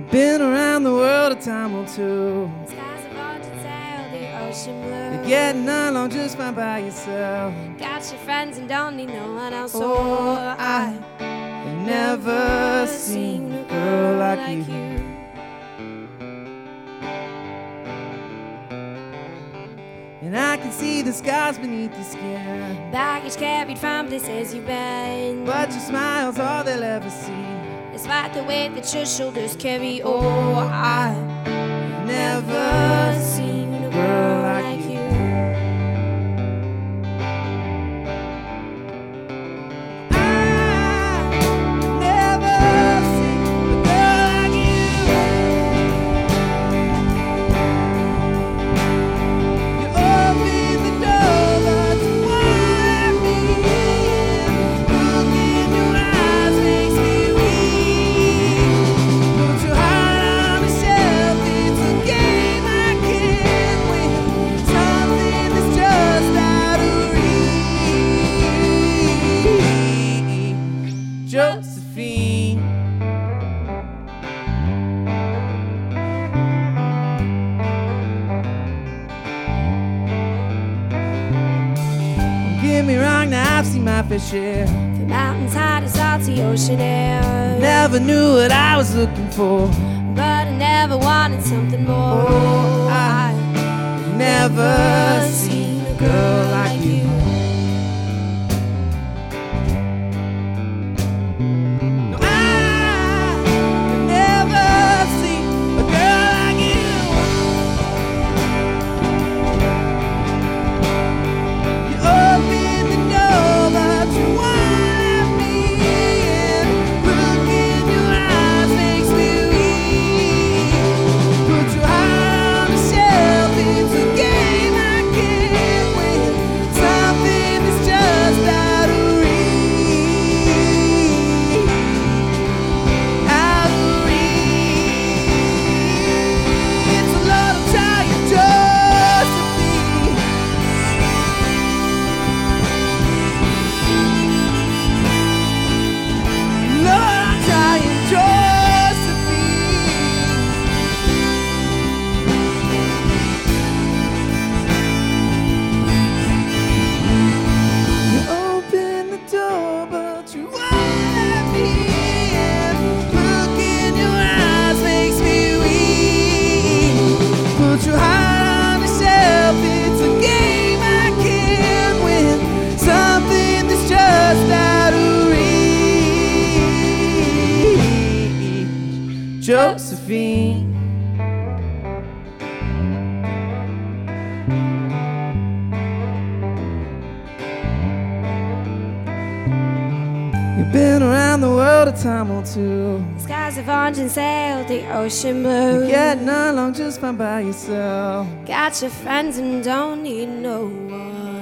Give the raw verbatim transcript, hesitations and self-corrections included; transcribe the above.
You've been around the world a time or two. The skies have haunted sail, the ocean blue. You're getting along just fine by yourself. Got your friends and don't need no one else. Oh, I have never seen a girl like you. And I can see the scars beneath your skin. Baggage carried from places you've been, but your smile's all they'll ever see. Despite the weight that your shoulders carry. Oh, I've never seen a girl like you. Josephine. Don't get me wrong, now I've seen my fair share. The mountains high to salty ocean air. Never knew what I was looking for, but I never wanted something more. Oh, I've never seen a girl like you. Josephine. You've been around the world a time or two. The skies have orange and sailed, the ocean blue. You're getting along just fine by yourself. Got your friends and don't need no one.